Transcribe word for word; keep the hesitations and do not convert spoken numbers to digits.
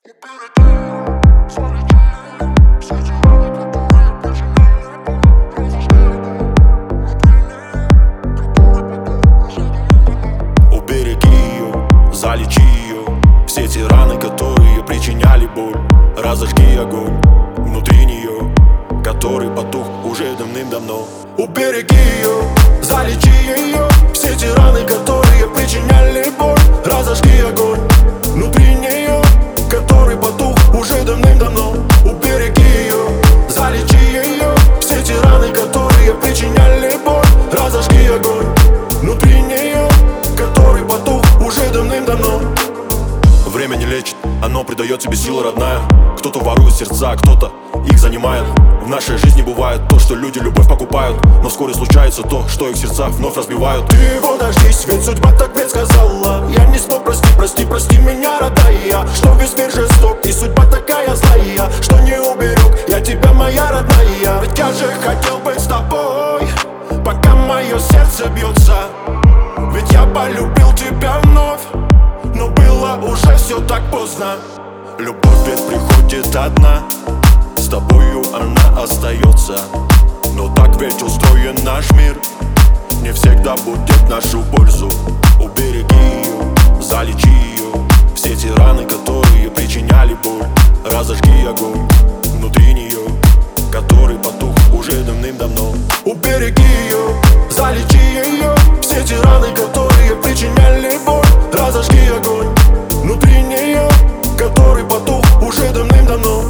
Убереги ее, залечи ее. Все те раны, которые причиняли боль. Разожги огонь внутри нее, который потух уже давным-давно. Убереги ее, залечи ее. Все те раны, которые причиняли боль. Разожги огонь внутри нее, который потух уже давным-давно. Убереги ее, залечи ее. Все те раны, которые причиняли боль. Разожги огонь внутри нее, который потух уже давным-давно. Время не лечит, оно придает тебе силы, родная. Кто-то ворует сердца, кто-то их занимает. В нашей жизни бывает то, что люди любовь покупают, но вскоре случается то, что их сердца вновь разбивают. Ты его дождись, ведь судьба так ведь сказала. Я не смог, прости, прости, прости меня, родная. Что весь мир жесток, и судьба такая злая, что не уберег я тебя, моя родная. Ведь я же хотел быть с тобой, пока мое сердце бьется. Ведь я полюбил тебя вновь, но было уже все так поздно. Любовь ведь приходит одна, с тобою она остается. Но так ведь устроен наш мир, не всегда будет в нашу пользу. Убереги ее, залечи ее. Все те раны, которые причиняли боль. Разожги огонь внутри нее, который потух уже давным-давно. Убереги ее, залечи ее. Все те раны, которые причиняли боль. Разожги огонь внутри нее, который потух уже давным-давно.